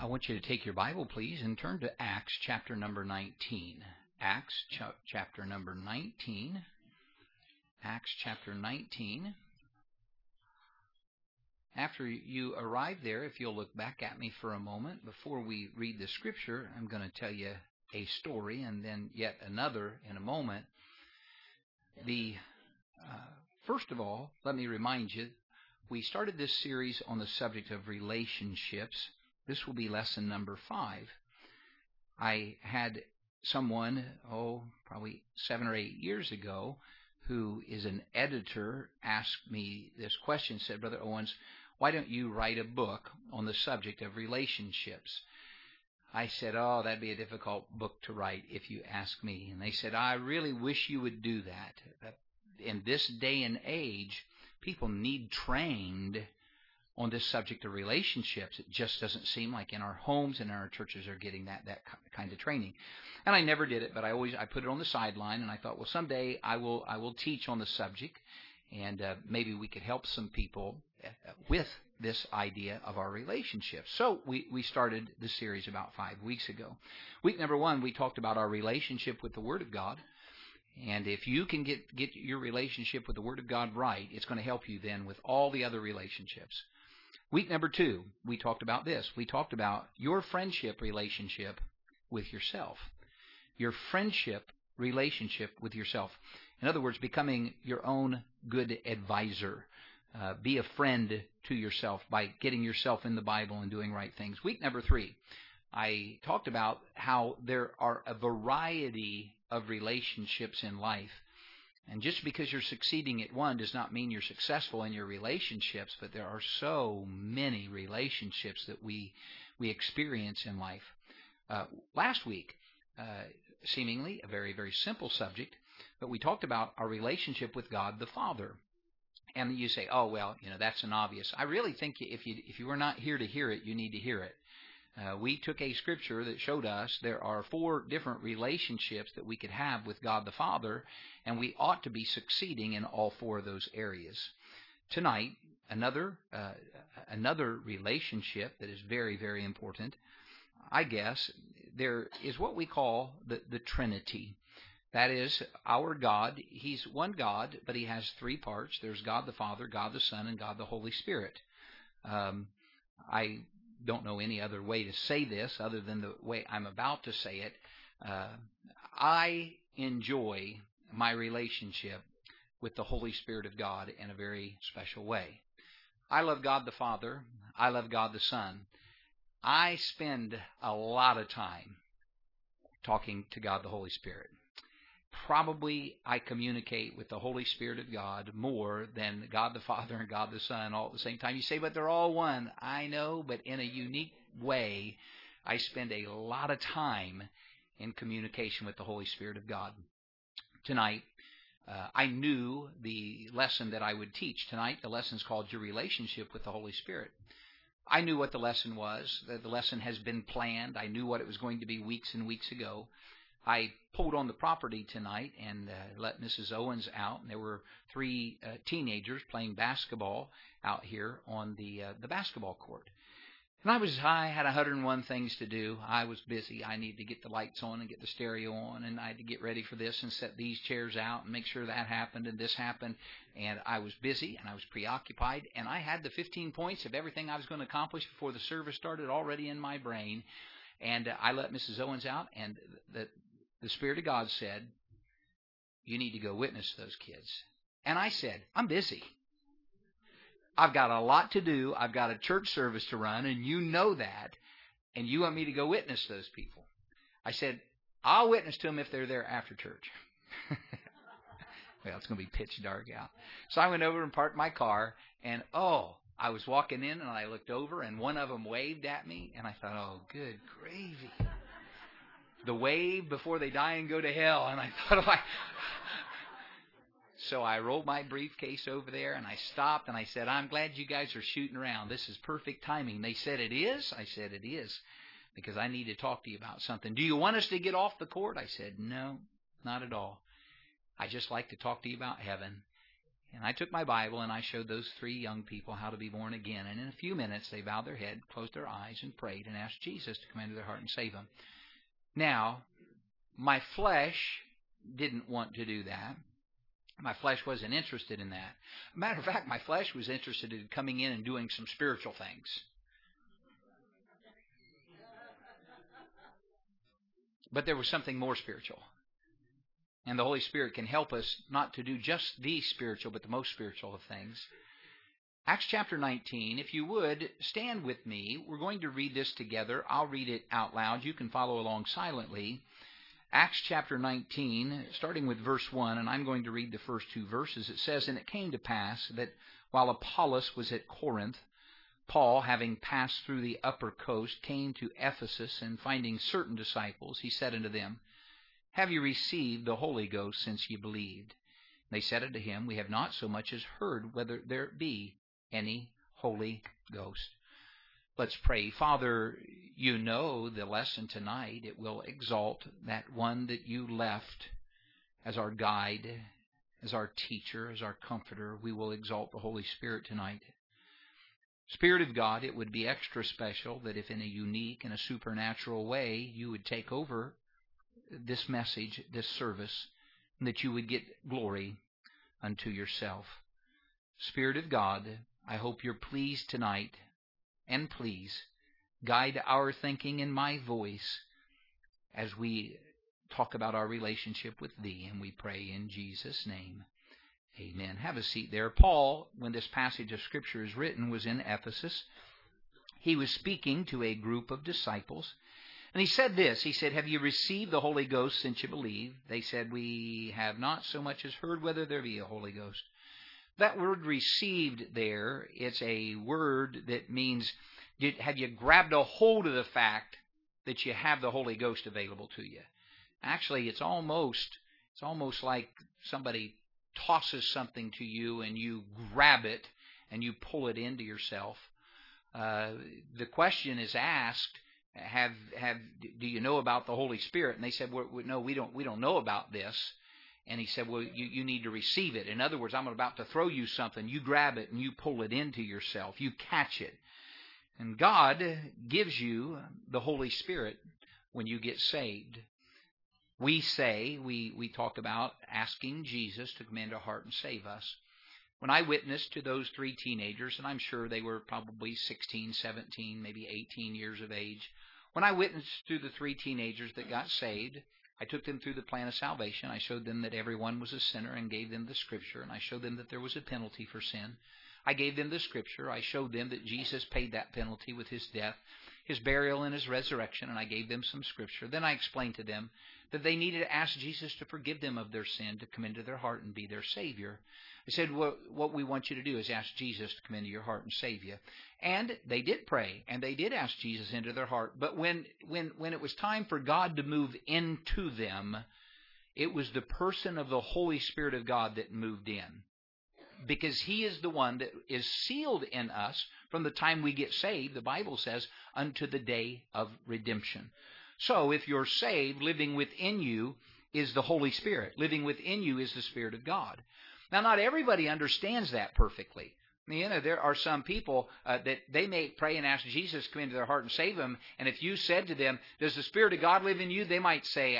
want you to take your Bible, please, and turn to Acts chapter number 19. Acts chapter number 19. Acts chapter 19. After you arrive there, if you'll look back at me for a moment, before we read the scripture, I'm going to tell you a story and then yet another in a moment. First of all, let me remind you, we started this series on the subject of relationships. This will be lesson number 5. I had someone, probably 7 or 8 years ago, who is an editor, ask me this question, said, Brother Owens, why don't you write a book on the subject of relationships? I said, that'd be a difficult book to write if you ask me. And they said, I really wish you would do that. In this day and age, people need trained on this subject of relationships. It just doesn't seem like in our homes and in our churches are getting that kind of training. And I never did it, but I put it on the sideline, and I thought, well, someday I will teach on the subject, and maybe we could help some people with this idea of our relationships. So we started the series about 5 weeks ago. Week number 1, we talked about our relationship with the Word of God. And if you can get your relationship with the Word of God right, it's going to help you then with all the other relationships. Week number 2, we talked about this. We talked about your friendship relationship with yourself. Your friendship relationship with yourself. In other words, becoming your own good advisor. Be a friend to yourself by getting yourself in the Bible and doing right things. Week number 3, I talked about how there are a variety of relationships in life. And just because you're succeeding at one does not mean you're successful in your relationships, but there are so many relationships that we experience in life. Last week, seemingly a very, very simple subject, but we talked about our relationship with God the Father. And you say, that's an obvious. I really think if you were not here to hear it, you need to hear it. We took a scripture that showed us there are 4 different relationships that we could have with God the Father, and we ought to be succeeding in all 4 of those areas. Tonight, another relationship that is very, very important, I guess, there is what we call the Trinity. That is, our God, He's one God, but He has 3 parts. There's God the Father, God the Son, and God the Holy Spirit. I don't know any other way to say this other than the way I'm about to say it. I enjoy my relationship with the Holy Spirit of God in a very special way. I love God the Father. I love God the Son. I spend a lot of time talking to God the Holy Spirit. Probably I communicate with the Holy Spirit of God more than God the Father and God the Son all at the same time. You say, but they're all one. I know, but in a unique way, I spend a lot of time in communication with the Holy Spirit of God. Tonight, I knew the lesson that I would teach. Tonight, the lesson is called Your Relationship with the Holy Spirit. I knew what the lesson was. The lesson has been planned. I knew what it was going to be weeks and weeks ago. I pulled on the property tonight and let Mrs. Owens out. And there were 3 teenagers playing basketball out here on the basketball court. And I had 101 things to do. I was busy. I needed to get the lights on and get the stereo on, and I had to get ready for this and set these chairs out and make sure that happened and this happened. And I was busy and I was preoccupied, and I had the 15 points of everything I was going to accomplish before the service started already in my brain. And I let Mrs. Owens out, and the Spirit of God said, you need to go witness those kids. And I said, I'm busy. I've got a lot to do. I've got a church service to run, and you know that. And you want me to go witness those people. I said, I'll witness to them if they're there after church. Well, it's going to be pitch dark out. So I went over and parked my car, and I was walking in, and I looked over, and one of them waved at me, and I thought, good gravy. The wave before they die and go to hell. And I thought, So I rolled my briefcase over there, and I stopped, and I said, I'm glad you guys are shooting around. This is perfect timing. They said, it is? I said, it is, because I need to talk to you about something. Do you want us to get off the court? I said, no, not at all. I just like to talk to you about heaven. And I took my Bible and I showed those 3 young people how to be born again. And in a few minutes, they bowed their head, closed their eyes, and prayed and asked Jesus to come into their heart and save them. Now, my flesh didn't want to do that. My flesh wasn't interested in that. Matter of fact, my flesh was interested in coming in and doing some spiritual things. But there was something more spiritual. And the Holy Spirit can help us not to do just the spiritual, but the most spiritual of things. Acts chapter 19, if you would, stand with me. We're going to read this together. I'll read it out loud. You can follow along silently. Acts chapter 19, starting with verse 1, and I'm going to read the first 2 verses. It says, "And it came to pass that while Apollos was at Corinth, Paul, having passed through the upper coast, came to Ephesus, and finding certain disciples, he said unto them, Have you received the Holy Ghost since ye believed? They said unto him, We have not so much as heard whether there be any Holy Ghost." Let's pray. Father, you know the lesson tonight. It will exalt that one that you left as our guide, as our teacher, as our comforter. We will exalt the Holy Spirit tonight. Spirit of God, it would be extra special that if in a unique and a supernatural way you would take over this message, this service, and that you would get glory unto yourself. Spirit of God, I hope you're pleased tonight, and please guide our thinking and my voice as we talk about our relationship with Thee, and we pray in Jesus' name. Amen. Have a seat there. Paul, when this passage of Scripture is written, was in Ephesus. He was speaking to a group of disciples. And he said this, he said, "Have you received the Holy Ghost since you believe?" They said, "We have not so much as heard whether there be a Holy Ghost." That word "received" there, it's a word that means, have you grabbed a hold of the fact that you have the Holy Ghost available to you? Actually, it's almost like somebody tosses something to you and you grab it and you pull it into yourself. The question is asked, do you know about the Holy Spirit? And they said, no, we don't know about this. And he said, well, you need to receive it. In other words, I'm about to throw you something. You grab it and you pull it into yourself. You catch it. And God gives you the Holy Spirit when you get saved. We talk about asking Jesus to come into our heart and save us. When I witnessed to those 3 teenagers, and I'm sure they were probably 16, 17, maybe 18 years of age, when I witnessed to the 3 teenagers that got saved, I took them through the plan of salvation. I showed them that everyone was a sinner and gave them the Scripture, and I showed them that there was a penalty for sin. I gave them the Scripture. I showed them that Jesus paid that penalty with His death, His burial, and His resurrection, and I gave them some Scripture. Then I explained to them that they needed to ask Jesus to forgive them of their sin, to come into their heart and be their Savior. I said, what we want you to do is ask Jesus to come into your heart and save you. And they did pray, and they did ask Jesus into their heart. But when it was time for God to move into them, it was the person of the Holy Spirit of God that moved in. Because He is the one that is sealed in us from the time we get saved, the Bible says, unto the day of redemption. So if you're saved, living within you is the Holy Spirit. Living within you is the Spirit of God. Now, not everybody understands that perfectly. You know, there are some people that they may pray and ask Jesus to come into their heart and save them. And if you said to them, "Does the Spirit of God live in you?" they might say,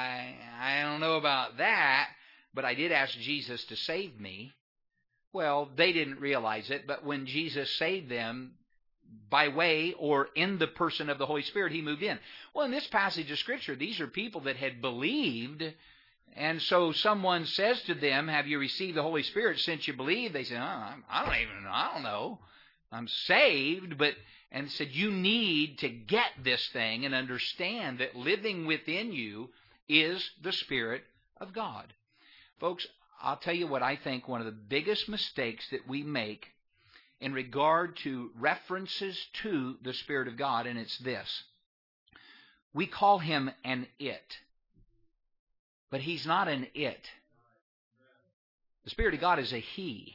I don't know about that, but I did ask Jesus to save me. Well, they didn't realize it, but when Jesus saved them, by way or in the person of the Holy Spirit, He moved in. Well, in this passage of Scripture, these are people that had believed. And so someone says to them, "Have you received the Holy Spirit since you believe?" They say, I don't know. I'm saved, and said, you need to get this thing and understand that living within you is the Spirit of God. Folks, I'll tell you what I think one of the biggest mistakes that we make in regard to references to the Spirit of God, and it's this. We call Him an it. But He's not an it. The Spirit of God is a He.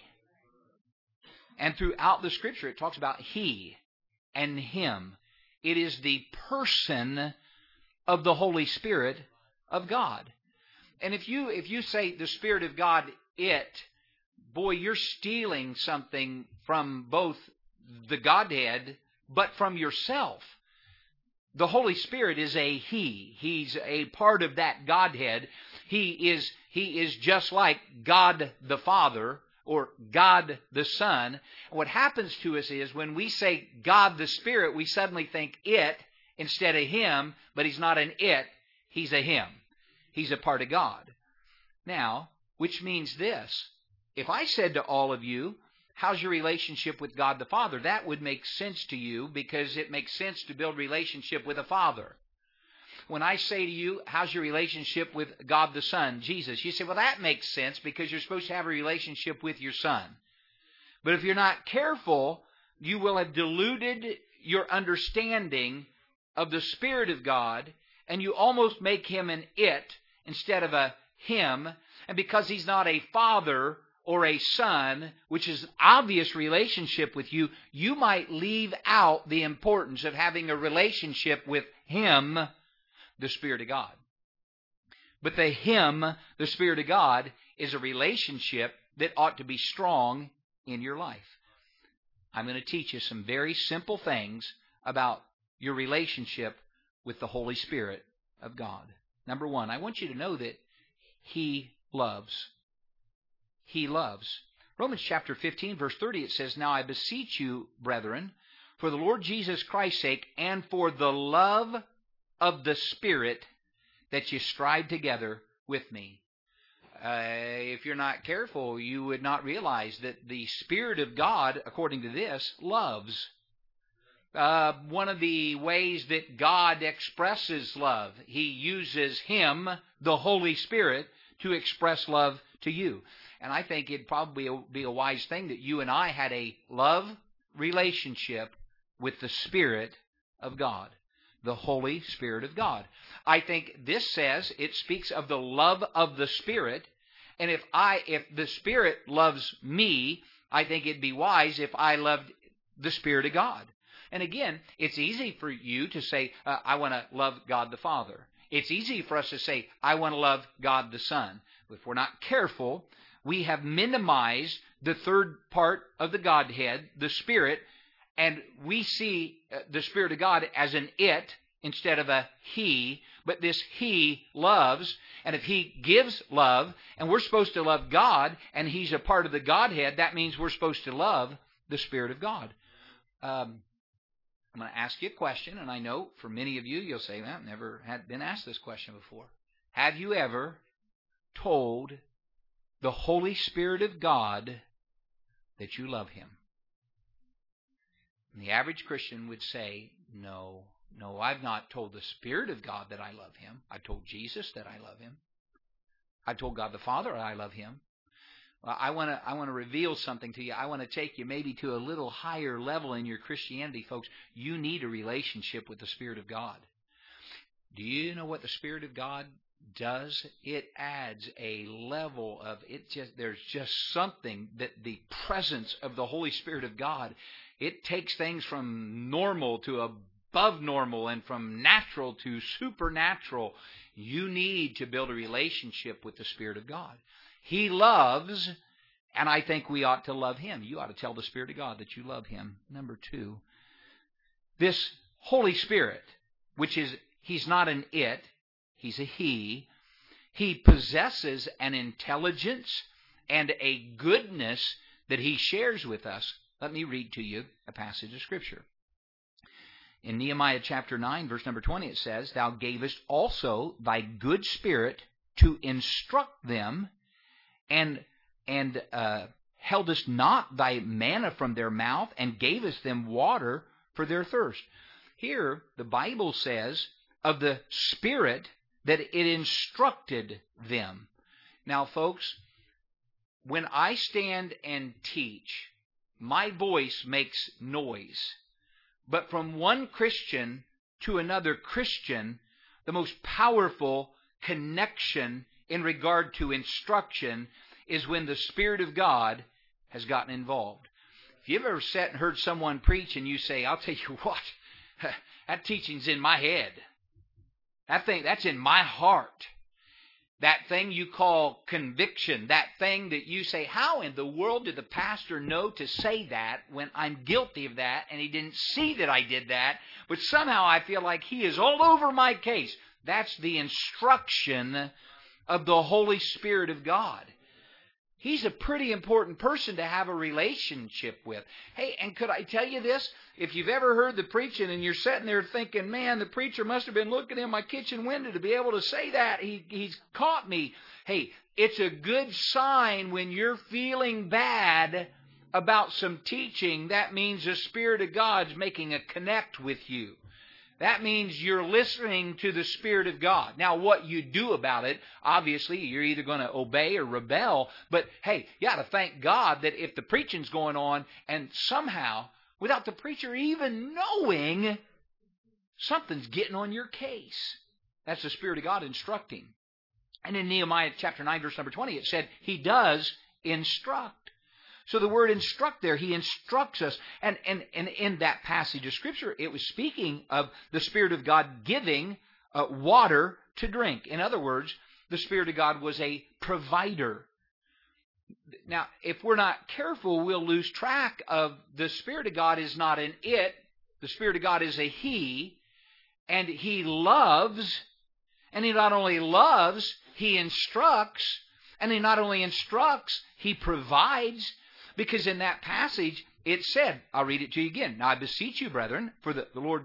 And throughout the Scripture it talks about He and Him. It is the person of the Holy Spirit of God. And if you say the Spirit of God, it, boy, you're stealing something from both the Godhead, but from yourself. The Holy Spirit is a He. He's a part of that Godhead. He is just like God the Father or God the Son. What happens to us is when we say God the Spirit, we suddenly think it instead of Him, but He's not an it, He's a Him. He's a part of God. Now, which means this. If I said to all of you, how's your relationship with God the Father? That would make sense to you because it makes sense to build relationship with a Father. When I say to you, how's your relationship with God the Son, Jesus? You say, well, that makes sense because you're supposed to have a relationship with your Son. But if you're not careful, you will have diluted your understanding of the Spirit of God, and you almost make Him an it instead of a Him. And because He's not a Father or a Son, which is an obvious relationship with you, you might leave out the importance of having a relationship with Him, the Spirit of God. But the Him, the Spirit of God, is a relationship that ought to be strong in your life. I'm going to teach you some very simple things about your relationship with the Holy Spirit of God. Number one, I want you to know that He loves. He loves. Romans chapter 15, verse 30, it says, now I beseech you, brethren, for the Lord Jesus Christ's sake, and for the love of the Spirit, that you strive together with me. If you're not careful, you would not realize that the Spirit of God, according to this, loves. One of the ways that God expresses love, He uses Him, the Holy Spirit, to express love to you. And I think it'd probably be a wise thing that you and I had a love relationship with the Spirit of God, the Holy Spirit of God. I think this says, it speaks of the love of the Spirit. And if the Spirit loves me, I think it'd be wise if I loved the Spirit of God. And again, it's easy for you to say, I want to love God the Father. It's easy for us to say, I want to love God the Son. If we're not careful, we have minimized the third part of the Godhead, the Spirit, and we see the Spirit of God as an it instead of a He. But this He loves, and if He gives love, and we're supposed to love God, and He's a part of the Godhead, that means we're supposed to love the Spirit of God. I'm going to ask you a question, and I know for many of you, you'll say, well, I've never had been asked this question before. Have you ever told the Holy Spirit of God that you love Him? And the average Christian would say, no, I've not told the Spirit of God that I love Him. I've told Jesus that I love Him. I've told God the Father that I love Him. Well, I want to reveal something to you. I want to take you maybe to a little higher level in your Christianity, folks. You need a relationship with the Spirit of God. Do you know what the Spirit of God does? It adds a level of there's just something that the presence of the Holy Spirit of God, it takes things from normal to above normal and from natural to supernatural. You need to build a relationship with the Spirit of God. He loves, and I think we ought to love Him. You ought to tell the Spirit of God that you love Him. Number two, this Holy Spirit, which is, He's not an it, He's a He. He possesses an intelligence and a goodness that He shares with us. Let me read to you a passage of Scripture. In Nehemiah chapter 9, verse number 20, it says, Thou gavest also Thy good Spirit to instruct them, and heldest not Thy manna from their mouth, and gavest them water for their thirst. Here, the Bible says of the Spirit that it instructed them. Now, folks, when I stand and teach, my voice makes noise. But from one Christian to another Christian, the most powerful connection in regard to instruction is when the Spirit of God has gotten involved. If you've ever sat and heard someone preach and you say, I'll tell you what, that teaching's in my head. That's in my heart. That thing you call conviction, that thing that you say, how in the world did the pastor know to say that when I'm guilty of that and he didn't see that I did that, but somehow I feel like he is all over my case. That's the instruction of the Holy Spirit of God. He's a pretty important person to have a relationship with. Hey, and could I tell you this? If you've ever heard the preaching and you're sitting there thinking, man, the preacher must have been looking in my kitchen window to be able to say that. He's caught me. Hey, it's a good sign when you're feeling bad about some teaching. That means the Spirit of God's making a connect with you. That means you're listening to the Spirit of God. Now, what you do about it, obviously, you're either going to obey or rebel. But, hey, you ought to thank God that if the preaching's going on and somehow, without the preacher even knowing, something's getting on your case. That's the Spirit of God instructing. And in Nehemiah chapter 9, verse number 20, it said, He does instruct. So the word instruct there, He instructs us. And in that passage of Scripture, it was speaking of the Spirit of God giving water to drink. In other words, the Spirit of God was a provider. Now, if we're not careful, we'll lose track of the Spirit of God is not an it. The Spirit of God is a He. And He loves. And He not only loves, He instructs. And He not only instructs, He provides. Because in that passage, it said, I'll read it to you again. Now I beseech you, brethren, for the Lord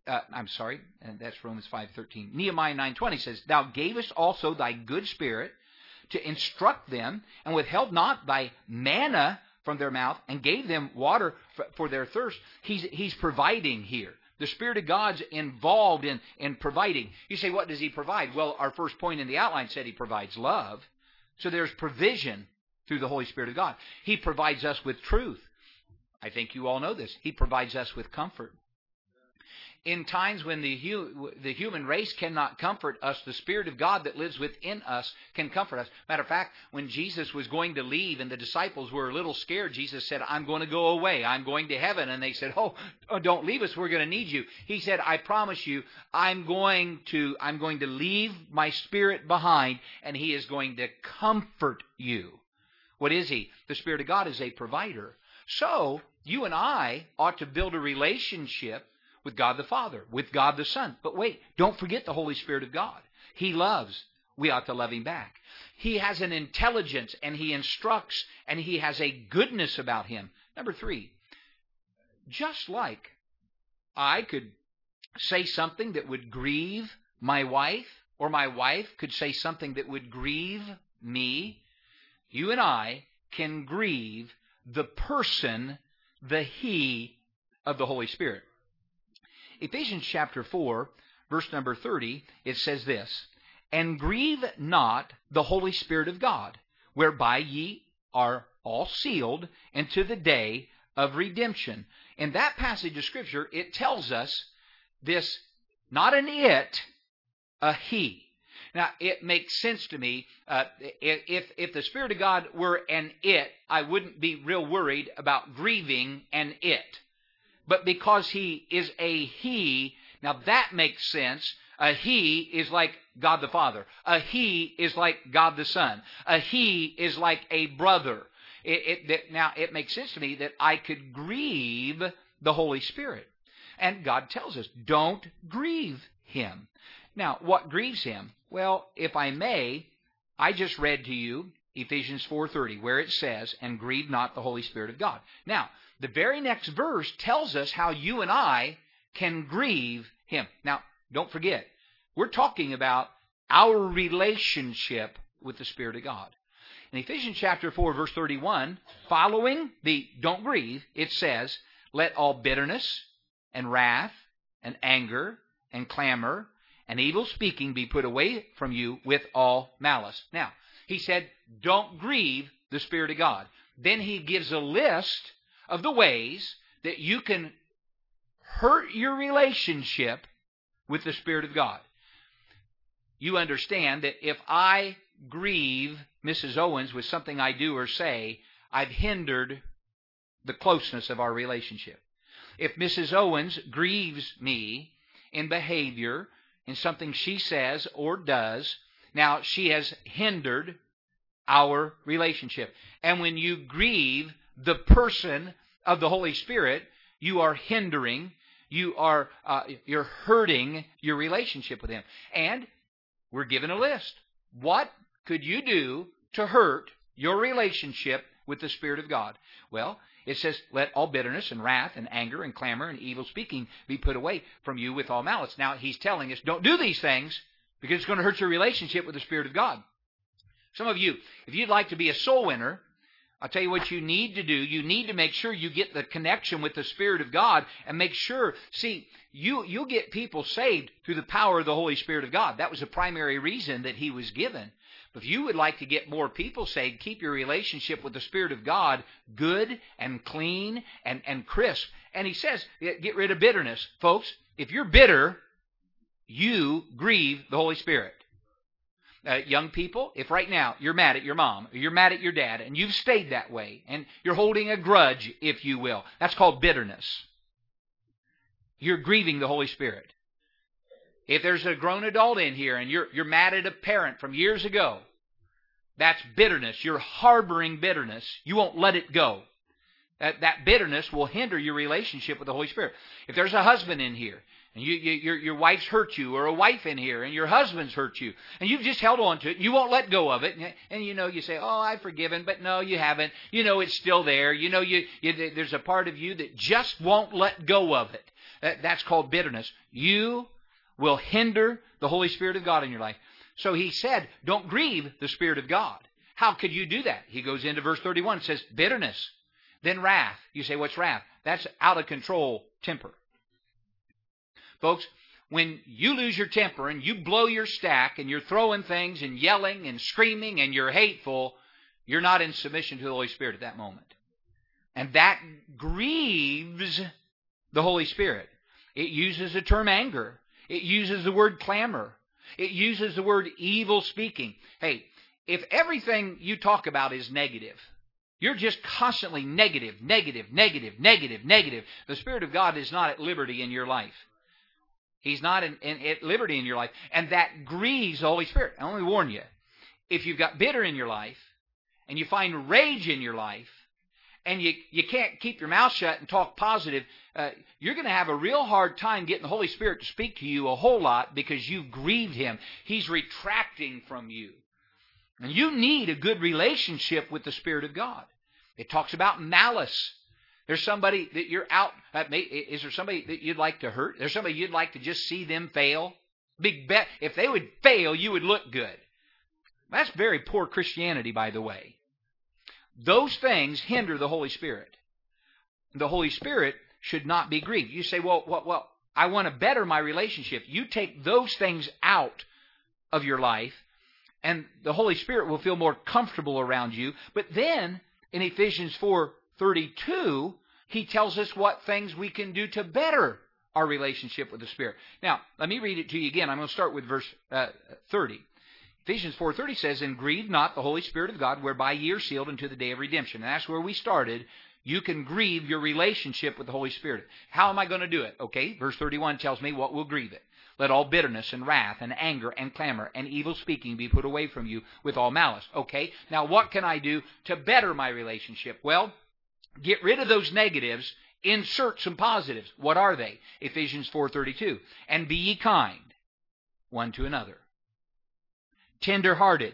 and that's Romans 5:13. Nehemiah 9:20 says, Thou gavest also thy good Spirit to instruct them, and withheld not thy manna from their mouth, and gave them water for their thirst. He's providing here. The Spirit of God's involved in providing. You say, what does He provide? Well, our first point in the outline said He provides love. So there's provision through the Holy Spirit of God. He provides us with truth. I think you all know this. He provides us with comfort. In times when the human race cannot comfort us, the Spirit of God that lives within us can comfort us. Matter of fact, when Jesus was going to leave and the disciples were a little scared, Jesus said, I'm going to go away. I'm going to heaven. And they said, oh, don't leave us. We're going to need you. He said, I promise you, I'm going to leave my Spirit behind, and He is going to comfort you. What is He? The Spirit of God is a provider. So, you and I ought to build a relationship with God the Father, with God the Son. But wait, don't forget the Holy Spirit of God. He loves. We ought to love Him back. He has an intelligence, and He instructs, and He has a goodness about Him. Number 3, just like I could say something that would grieve my wife, or my wife could say something that would grieve me, you and I can grieve the person, the He of the Holy Spirit. Ephesians chapter 4, verse number 30, it says this, And grieve not the Holy Spirit of God, whereby ye are all sealed unto the day of redemption. In that passage of Scripture, it tells us this, not an it, a He. Now, it makes sense to me. If the Spirit of God were an it, I wouldn't be real worried about grieving an it. But because He is a He, now that makes sense. A He is like God the Father. A He is like God the Son. A He is like a brother. Now, it makes sense to me that I could grieve the Holy Spirit. And God tells us, don't grieve Him. Now, what grieves Him? Well, if I may, I just read to you Ephesians 4:30, where it says, And grieve not the Holy Spirit of God. Now, the very next verse tells us how you and I can grieve Him. Now, don't forget, we're talking about our relationship with the Spirit of God. In Ephesians chapter 4, verse 31, following the don't grieve, it says, Let all bitterness and wrath and anger and clamor and evil speaking be put away from you with all malice. Now, he said, don't grieve the Spirit of God. Then he gives a list of the ways that you can hurt your relationship with the Spirit of God. You understand that if I grieve Mrs. Owens with something I do or say, I've hindered the closeness of our relationship. If Mrs. Owens grieves me in behavior, in something she says or does, Now, she has hindered our relationship. And when you grieve the person of the Holy Spirit, you are hindering, you're hurting your relationship with Him. And we're given a list. What could you do to hurt your relationship with the Spirit of God? Well, it says, let all bitterness and wrath and anger and clamor and evil speaking be put away from you with all malice. Now, He's telling us, don't do these things because it's going to hurt your relationship with the Spirit of God. Some of you, if you'd like to be a soul winner, I'll tell you what you need to do. You need to make sure you get the connection with the Spirit of God and make sure, see, you'll get people saved through the power of the Holy Spirit of God. That was the primary reason that He was given. But if you would like to get more people saved, keep your relationship with the Spirit of God good and clean and crisp. And He says, get rid of bitterness. Folks, if you're bitter, you grieve the Holy Spirit. Young people, if right now you're mad at your mom, or you're mad at your dad, and you've stayed that way, and you're holding a grudge, if you will, that's called bitterness. You're grieving the Holy Spirit. If there's a grown adult in here, and you're mad at a parent from years ago, that's bitterness. You're harboring bitterness. You won't let it go. That bitterness will hinder your relationship with the Holy Spirit. If there's a husband in here, and your wife's hurt you, or a wife in here, and your husband's hurt you, and you've just held on to it, and you won't let go of it, and you say, oh, I've forgiven, but no, you haven't. You know it's still there. You know there's a part of you that just won't let go of it. That's called bitterness. You will hinder the Holy Spirit of God in your life. So He said, don't grieve the Spirit of God. How could you do that? He goes into verse 31, it says, bitterness, then wrath. You say, what's wrath? That's out of control temper. Folks, when you lose your temper and you blow your stack and you're throwing things and yelling and screaming and you're hateful, you're not in submission to the Holy Spirit at that moment. And that grieves the Holy Spirit. It uses the term anger. It uses the word clamor. It uses the word evil speaking. Hey, if everything you talk about is negative, you're just constantly negative, negative, negative, negative, negative, the Spirit of God is not at liberty in your life. He's not at liberty in your life. And that grieves the Holy Spirit. I only warn you, if you've got bitter in your life, and you find rage in your life, and you can't keep your mouth shut and talk positive, you're going to have a real hard time getting the Holy Spirit to speak to you a whole lot because you've grieved Him. He's retracting from you. And you need a good relationship with the Spirit of God. It talks about malice. There's somebody that you're out. Is there somebody that you'd like to hurt? There's somebody you'd like to just see them fail? Big bet. If they would fail, you would look good. That's very poor Christianity, by the way. Those things hinder the Holy Spirit. The Holy Spirit should not be grieved. You say, well, I want to better my relationship. You take those things out of your life, and the Holy Spirit will feel more comfortable around you. But then, in Ephesians 4:32, he tells us what things we can do to better our relationship with the Spirit. Now, let me read it to you again. I'm going to start with verse 30. Ephesians 4:30 says, and grieve not the Holy Spirit of God, whereby ye are sealed unto the day of redemption. And that's where we started. You can grieve your relationship with the Holy Spirit. How am I going to do it? Okay, verse 31 tells me what will grieve it. Let all bitterness and wrath and anger and clamor and evil speaking be put away from you with all malice. Okay, now what can I do to better my relationship? Well, get rid of those negatives, insert some positives. What are they? Ephesians 4:32. And be ye kind one to another, tender-hearted,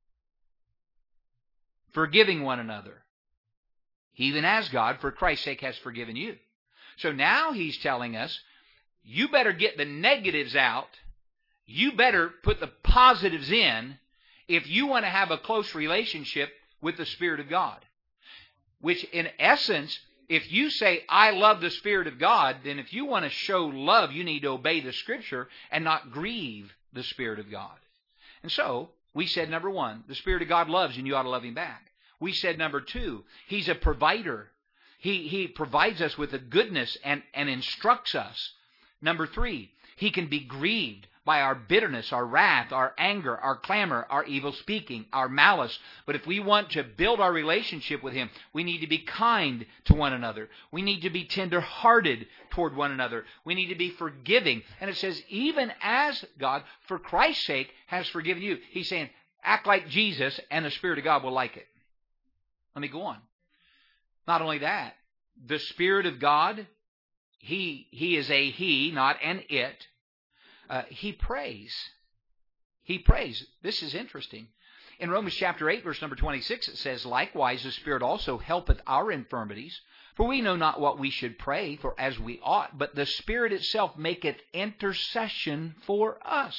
forgiving one another, even as God, for Christ's sake, has forgiven you. So now he's telling us, you better get the negatives out. You better put the positives in if you want to have a close relationship with the Spirit of God. Which, in essence, if you say, I love the Spirit of God, then if you want to show love, you need to obey the Scripture and not grieve the Spirit of God. And so, we said, number one, the Spirit of God loves you and you ought to love Him back. We said, number two, He's a provider. He provides us with a goodness and instructs us. Number three, He can be grieved by our bitterness, our wrath, our anger, our clamor, our evil speaking, our malice. But if we want to build our relationship with Him, we need to be kind to one another. We need to be tender-hearted toward one another. We need to be forgiving. And it says, even as God, for Christ's sake, has forgiven you. He's saying, act like Jesus, and the Spirit of God will like it. Let me go on. Not only that, the Spirit of God, He is a He, not an it. He prays. He prays. This is interesting. In Romans chapter 8, verse number 26, it says, likewise the Spirit also helpeth our infirmities, for we know not what we should pray for as we ought, but the Spirit itself maketh intercession for us.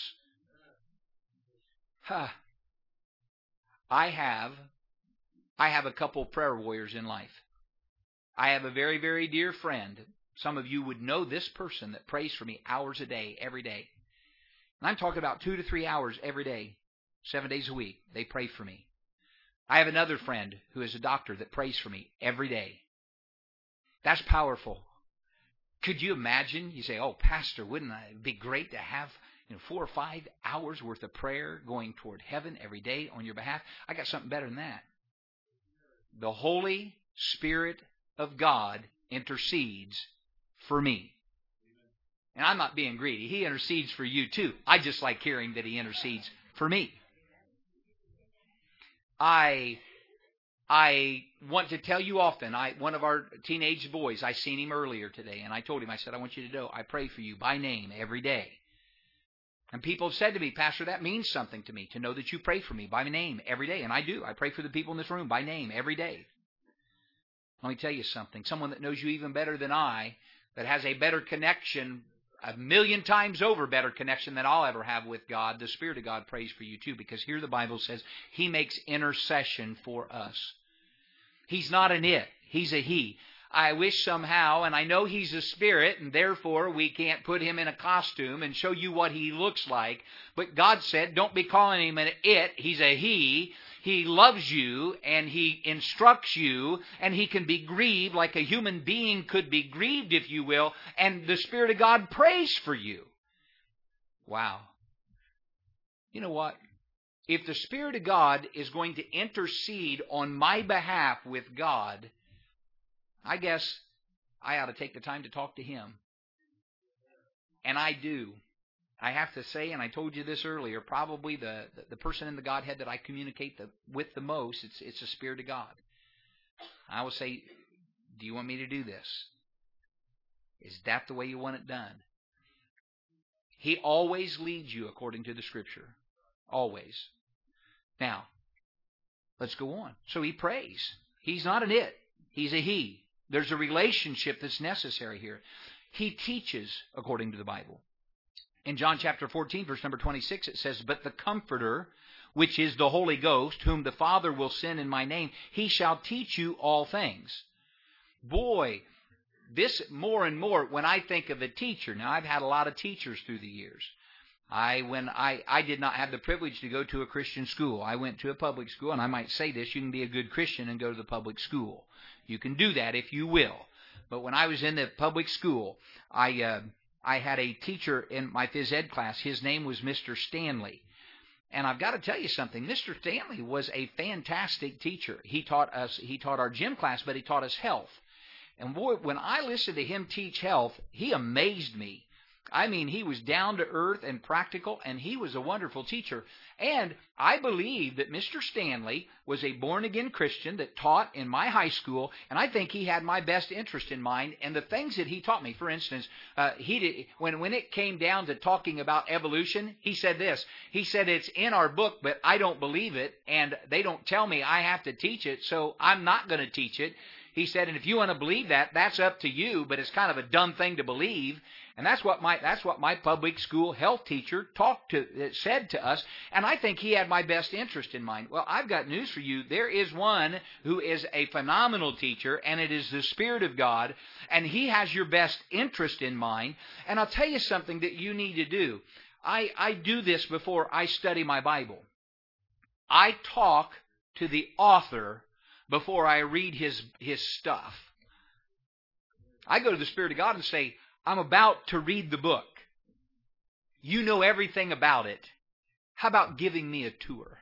I have a couple prayer warriors in life. I have a very, very dear friend. Some of you would know this person that prays for me hours a day, every day. And I'm talking about 2 to 3 hours every day, 7 days a week. They pray for me. I have another friend who is a doctor that prays for me every day. That's powerful. Could you imagine? You say, oh, Pastor, wouldn't it be great to have 4 or 5 hours worth of prayer going toward heaven every day on your behalf? I got something better than that. The Holy Spirit of God intercedes for me. And I'm not being greedy. He intercedes for you too. I just like hearing that He intercedes for me. I want to tell you often, one of our teenage boys, I seen him earlier today, and I told him, I said, I want you to know, I pray for you by name every day. And people have said to me, Pastor, that means something to me, to know that you pray for me by name every day. And I do. I pray for the people in this room by name every day. Let me tell you something. Someone that knows you even better than I, that has a better connection, 1,000,000 times over better connection than I'll ever have with God, the Spirit of God prays for you too, because here the Bible says He makes intercession for us. He's not an it. He's a He. I wish somehow, and I know He's a spirit, and therefore we can't put Him in a costume and show you what He looks like. But God said, don't be calling Him an it. He's a He. He loves you, and He instructs you, and He can be grieved like a human being could be grieved, if you will, and the Spirit of God prays for you. Wow. You know what? If the Spirit of God is going to intercede on my behalf with God, I guess I ought to take the time to talk to Him. And I do. I have to say, and I told you this earlier, probably the person in the Godhead that I communicate with the most, it's the Spirit of God. I will say, do you want me to do this? Is that the way you want it done? He always leads you according to the Scripture. Always. Now, let's go on. So He prays. He's not an it. He's a He. There's a relationship that's necessary here. He teaches according to the Bible. In John chapter 14, verse number 26, it says, but the Comforter, which is the Holy Ghost, whom the Father will send in my name, He shall teach you all things. Boy, this more and more, when I think of a teacher, now I've had a lot of teachers through the years. When I did not have the privilege to go to a Christian school. I went to a public school, and I might say this, you can be a good Christian and go to the public school. You can do that if you will. But when I was in the public school, I had a teacher in my phys ed class. His name was Mr. Stanley. And I've got to tell you something. Mr. Stanley was a fantastic teacher. He taught our gym class, but he taught us health. And boy, when I listened to him teach health, he amazed me. I mean, he was down to earth and practical, and he was a wonderful teacher. And I believe that Mr. Stanley was a born-again Christian that taught in my high school, and I think he had my best interest in mind. And the things that he taught me, for instance, when it came down to talking about evolution, he said this. He said, it's in our book, but I don't believe it, and they don't tell me I have to teach it, so I'm not going to teach it. He said, and if you want to believe that, that's up to you, but it's kind of a dumb thing to believe. And that's what my public school health teacher said to us, and I think he had my best interest in mind. Well, I've got news for you. There is one who is a phenomenal teacher, and it is the Spirit of God, and He has your best interest in mind. And I'll tell you something that you need to do. I do this before I study my Bible. I talk to the author before I read his stuff. I go to the Spirit of God and say, I'm about to read the book. You know everything about it. How about giving me a tour?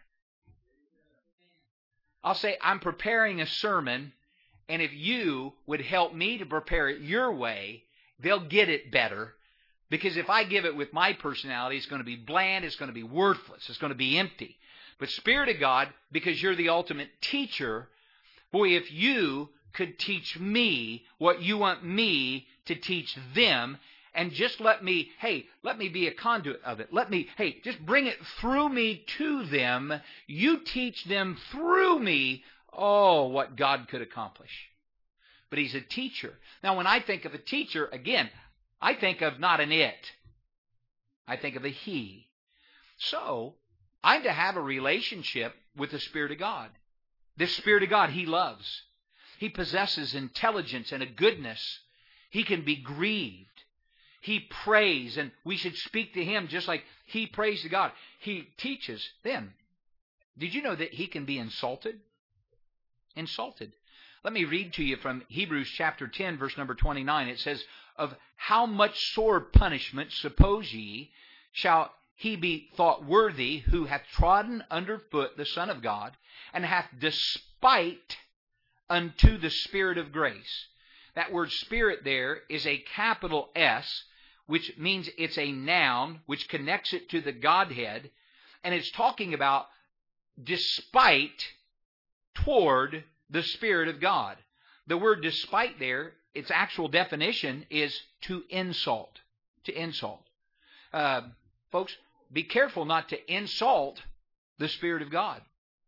I'll say, I'm preparing a sermon, and if you would help me to prepare it your way, they'll get it better. Because if I give it with my personality, it's going to be bland, it's going to be worthless, it's going to be empty. But Spirit of God, because you're the ultimate teacher, boy, if you could teach me what you want me to teach them, and just let me be a conduit of it. Just bring it through me to them. You teach them through me. Oh, what God could accomplish. But He's a teacher. Now, when I think of a teacher, again, I think of not an it. I think of a He. So, I'm to have a relationship with the Spirit of God. This Spirit of God, He loves. He possesses intelligence and a goodness. He can be grieved. He prays, and we should speak to Him just like He prays to God. He teaches. Then, did you know that He can be insulted? Insulted. Let me read to you from Hebrews chapter 10, verse number 29. It says, of how much sore punishment, suppose ye, shall he be thought worthy who hath trodden under foot the Son of God, and hath despite unto the Spirit of grace. That word Spirit there is a capital S, which means it's a noun, which connects it to the Godhead, and it's talking about despite toward the Spirit of God. The word despite there, its actual definition is to insult. To insult. Folks, be careful not to insult the Spirit of God.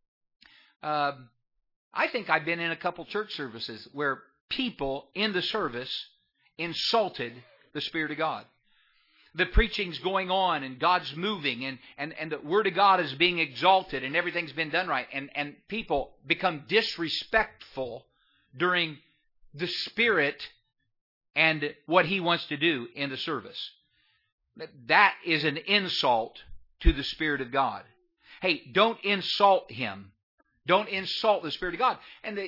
I think I've been in a couple church services where people in the service insulted the Spirit of God. The preaching's going on and God's moving and the Word of God is being exalted and everything's been done right. And people become disrespectful during the Spirit and what He wants to do in the service. That is an insult to the Spirit of God. Hey, don't insult Him. Don't insult the Spirit of God. And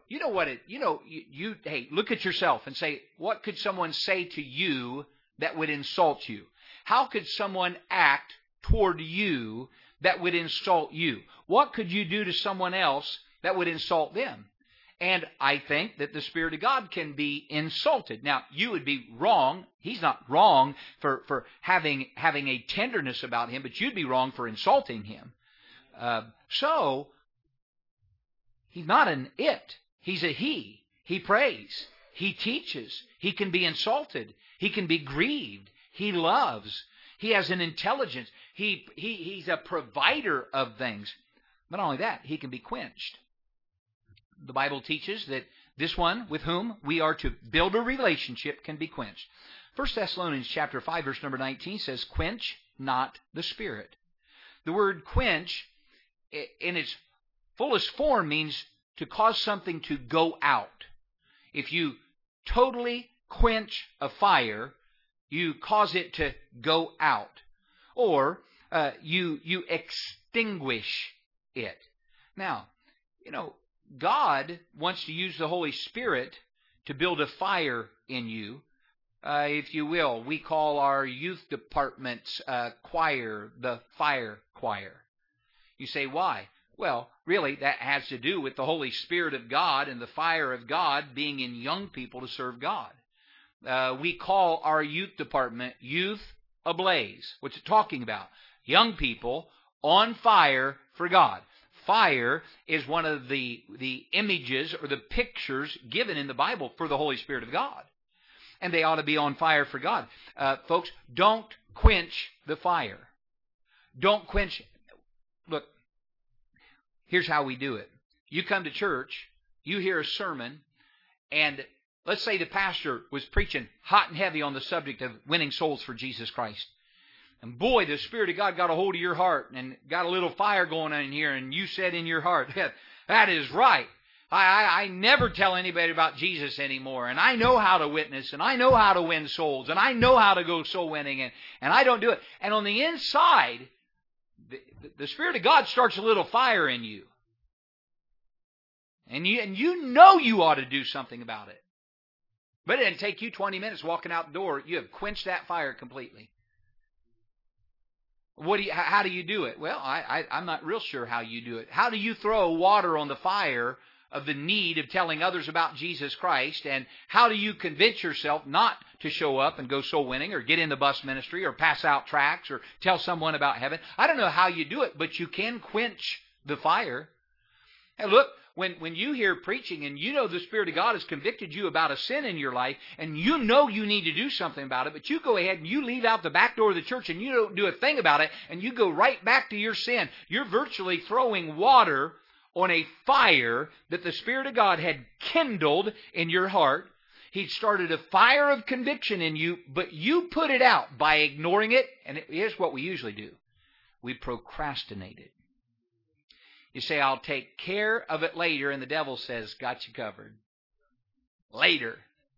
look at yourself and say, what could someone say to you that would insult you? How could someone act toward you that would insult you? What could you do to someone else that would insult them? And I think that the Spirit of God can be insulted. Now, you would be wrong. He's not wrong for having a tenderness about Him, but you'd be wrong for insulting Him. So, He's not an it. He's a He. He prays. He teaches. He can be insulted. He can be grieved. He loves. He has an intelligence. He's a provider of things. But not only that, He can be quenched. The Bible teaches that this one with whom we are to build a relationship can be quenched. 1 Thessalonians chapter 5, verse number 19 says, quench not the Spirit. The word quench, in its fullest form, means to cause something to go out. If you totally quench a fire, you cause it to go out. Or you extinguish it. Now, God wants to use the Holy Spirit to build a fire in you. If you will, we call our youth department's choir the fire choir. You say, why? Well, really, that has to do with the Holy Spirit of God and the fire of God being in young people to serve God. We call our youth department Youth Ablaze. What's it talking about? Young people on fire for God. Fire is one of the images or the pictures given in the Bible for the Holy Spirit of God. And they ought to be on fire for God. Folks, don't quench the fire. Don't quench. Look, here's how we do it. You come to church, you hear a sermon, and let's say the pastor was preaching hot and heavy on the subject of winning souls for Jesus Christ. And boy, the Spirit of God got a hold of your heart and got a little fire going on in here, and you said in your heart, that is right. I never tell anybody about Jesus anymore, and I know how to witness, and I know how to win souls, and I know how to go soul winning, and I don't do it. And on the inside, the Spirit of God starts a little fire in you. And you know you ought to do something about it. But it didn't take you 20 minutes walking out the door. You have quenched that fire completely. How do you do it? Well, I'm not real sure how you do it. How do you throw water on the fire of the need of telling others about Jesus Christ? And how do you convince yourself not to show up and go soul winning or get in the bus ministry or pass out tracts or tell someone about heaven? I don't know how you do it, but you can quench the fire. Hey, look, when you hear preaching and you know the Spirit of God has convicted you about a sin in your life and you know you need to do something about it, but you go ahead and you leave out the back door of the church and you don't do a thing about it and you go right back to your sin, you're virtually throwing water on a fire that the Spirit of God had kindled in your heart. He'd started a fire of conviction in you, but you put it out by ignoring it. And here's what we usually do. We procrastinate it. You say, I'll take care of it later, and the devil says, got you covered. Later.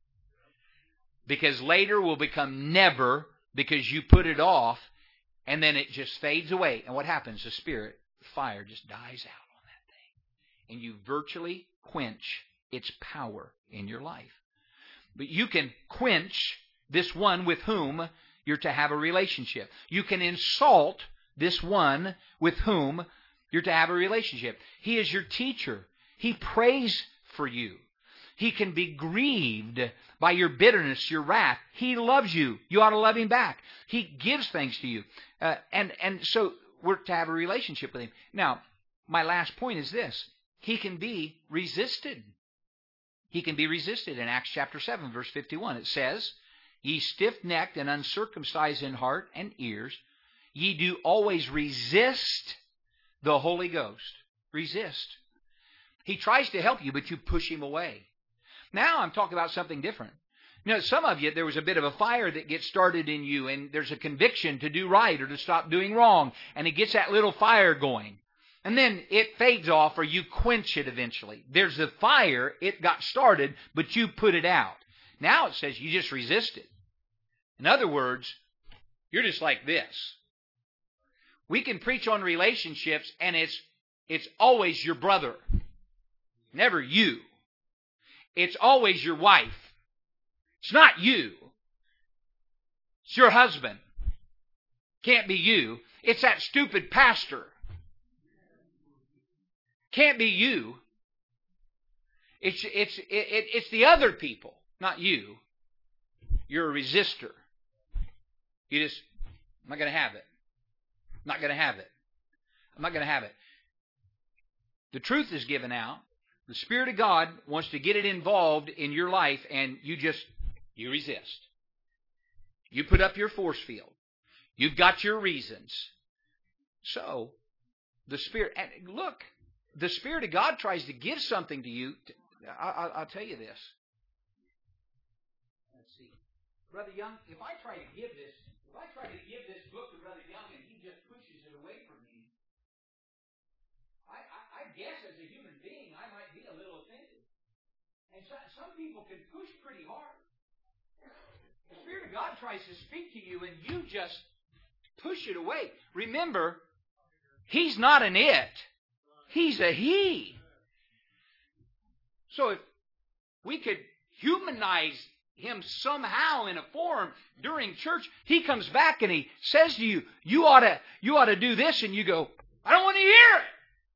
Because later will become never, because you put it off, and then it just fades away. And what happens? The Spirit, the fire just dies out on that thing. And you virtually quench its power in your life. But you can quench this one with whom you're to have a relationship. You can insult this one with whom you're to have a relationship. He is your teacher. He prays for you. He can be grieved by your bitterness, your wrath. He loves you. You ought to love Him back. He gives things to you. And so we're to have a relationship with Him. Now, my last point is this. He can be resisted. He can be resisted. In Acts chapter 7, verse 51, it says, Ye stiff-necked and uncircumcised in heart and ears, ye do always resist the Holy Ghost. Resist. He tries to help you, but you push Him away. Now I'm talking about something different. You know, some of you, there was a bit of a fire that gets started in you, and there's a conviction to do right or to stop doing wrong, and it gets that little fire going. And then it fades off, or you quench it eventually. There's a fire, it got started, but you put it out. Now it says you just resist it. In other words, you're just like this. We can preach on relationships, and it's always your brother, never you. It's always your wife. It's not you. It's your husband. Can't be you. It's that stupid pastor. Can't be you. It's the other people, not you. You're a resistor. You just, I'm not going to have it. I'm not going to have it. I'm not going to have it. The truth is given out. The Spirit of God wants to get it involved in your life, and you resist. You put up your force field. You've got your reasons. So, the Spirit, and look, the Spirit of God tries to give something to you. I'll tell you this. Let's see. Brother Young, if I try to give this book to Brother Young and he just pushes it away from me, I guess as a human being, I might be a little offended. And some people can push pretty hard. The Spirit of God tries to speak to you and you just push it away. Remember, He's not an it. He's a He. So if we could humanize Him somehow in a form during church, He comes back and He says to you, you ought to do this, and you go, I don't want to hear it.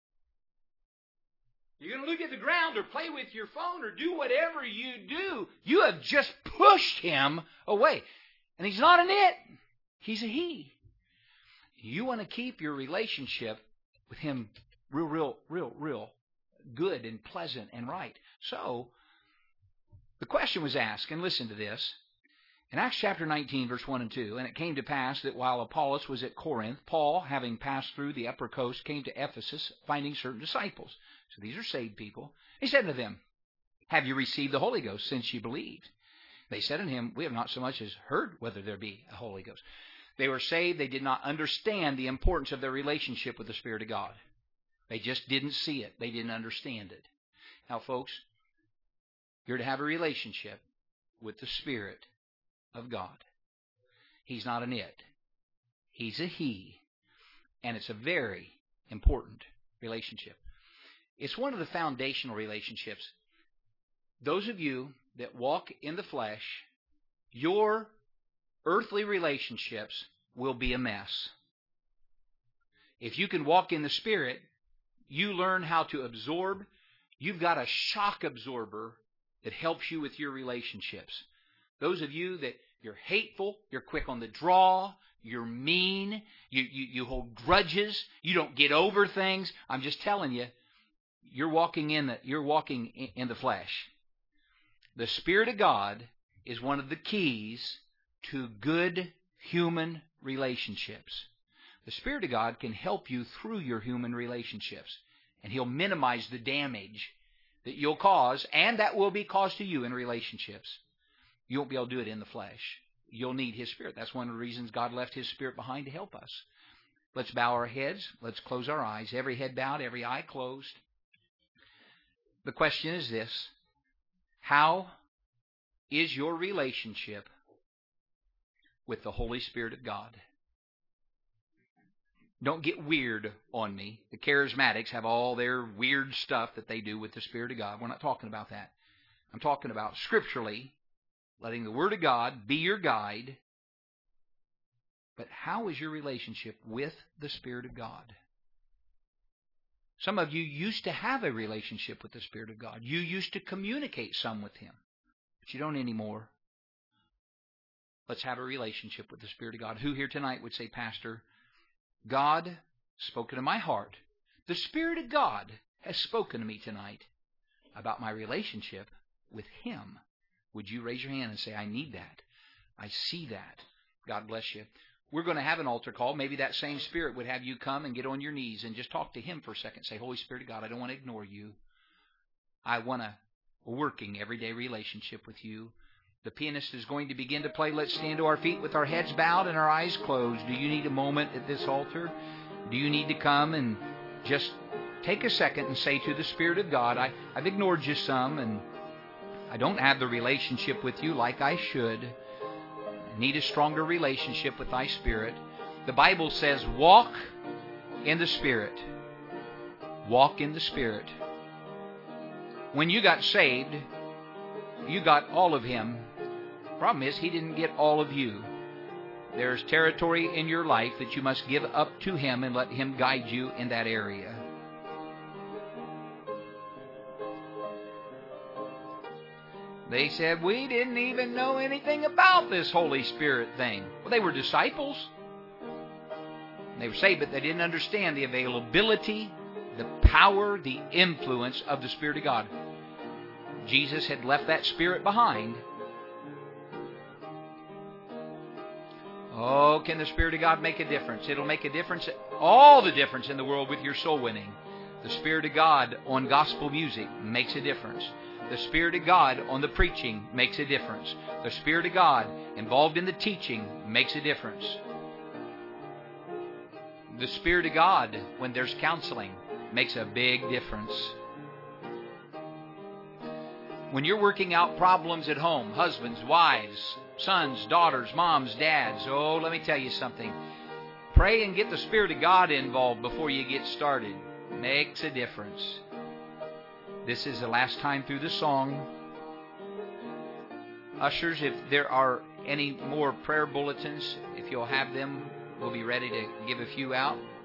You're going to look at the ground or play with your phone or do whatever you do. You have just pushed Him away. And He's not an it. He's a He. You want to keep your relationship with Him real good and pleasant and right. So, the question was asked, and listen to this. In Acts chapter 19, verse 1 and 2, And it came to pass that while Apollos was at Corinth, Paul, having passed through the upper coast, came to Ephesus, finding certain disciples. So these are saved people. He said to them, Have you received the Holy Ghost since you believed? They said unto him, We have not so much as heard whether there be a Holy Ghost. They were saved. They did not understand the importance of their relationship with the Spirit of God. They just didn't see it. They didn't understand it. Now, folks, you're to have a relationship with the Spirit of God. He's not an it. He's a He. And it's a very important relationship. It's one of the foundational relationships. Those of you that walk in the flesh, your earthly relationships will be a mess. If you can walk in the Spirit, you learn how to absorb. You've got a shock absorber that helps you with your relationships. Those of you that you're hateful, you're quick on the draw, you're mean, you hold grudges, you don't get over things. I'm just telling you, you're walking in the flesh. The Spirit of God is one of the keys to good human relationships. The Spirit of God can help you through your human relationships, and He'll minimize the damage that you'll cause and that will be caused to you in relationships. You won't be able to do it in the flesh. You'll need His Spirit. That's one of the reasons God left His Spirit behind to help us. Let's bow our heads. Let's close our eyes. Every head bowed, every eye closed. The question is this: how is your relationship with the Holy Spirit of God? Don't get weird on me. The charismatics have all their weird stuff that they do with the Spirit of God. We're not talking about that. I'm talking about scripturally, letting the Word of God be your guide. But how is your relationship with the Spirit of God? Some of you used to have a relationship with the Spirit of God. You used to communicate some with Him, but you don't anymore. Let's have a relationship with the Spirit of God. Who here tonight would say, Pastor, God spoken to my heart. The Spirit of God has spoken to me tonight about my relationship with Him. Would you raise your hand and say, I need that. I see that. God bless you. We're going to have an altar call. Maybe that same Spirit would have you come and get on your knees and just talk to Him for a second. Say, Holy Spirit of God, I don't want to ignore you. I want a working everyday relationship with you. The pianist is going to begin to play. Let's stand to our feet with our heads bowed and our eyes closed. Do you need a moment at this altar? Do you need to come and just take a second and say to the Spirit of God, I've ignored you some, and I don't have the relationship with you like I should. I need a stronger relationship with thy Spirit. The Bible says, walk in the Spirit. Walk in the Spirit. When you got saved, you got all of Him. Problem is, He didn't get all of you. There's territory in your life that you must give up to Him and let Him guide you in that area. They said, we didn't even know anything about this Holy Spirit thing. Well, they were disciples. They were saved, but they didn't understand the availability, the power, the influence of the Spirit of God. Jesus had left that Spirit behind. Oh, can the Spirit of God make a difference? It'll make a difference, all the difference in the world with your soul winning. The Spirit of God on gospel music makes a difference. The Spirit of God on the preaching makes a difference. The Spirit of God involved in the teaching makes a difference. The Spirit of God, when there's counseling, makes a big difference. When you're working out problems at home, husbands, wives, sons, daughters, moms, dads, oh, let me tell you something. Pray and get the Spirit of God involved before you get started. Makes a difference. This is the last time through the song. Ushers, if there are any more prayer bulletins, if you'll have them, we'll be ready to give a few out.